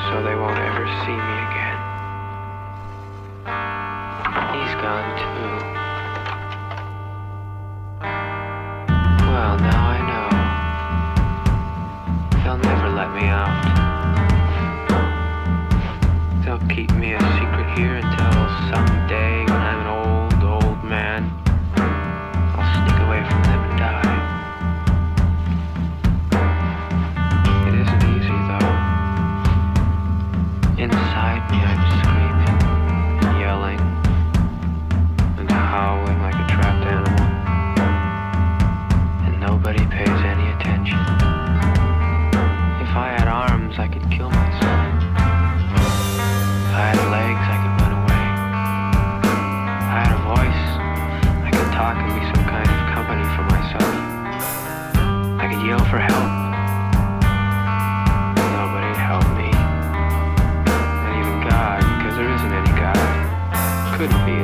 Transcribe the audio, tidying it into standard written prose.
so they won't ever see me again. He's gone too. Well, now I know. They'll never let me out. They'll keep me a secret here until someday when I'm an old man, I'll sneak away from them and die. It isn't easy though. Inside me I'm screaming and yelling and howling like a trapped animal. And nobody pays any attention. If I had arms I could kill myself. If I had legs I could run away. If I had a voice I could talk and be some kind of company for myself. I could yell for help. Nobody'd help me. Not even God, because there isn't any God. Couldn't be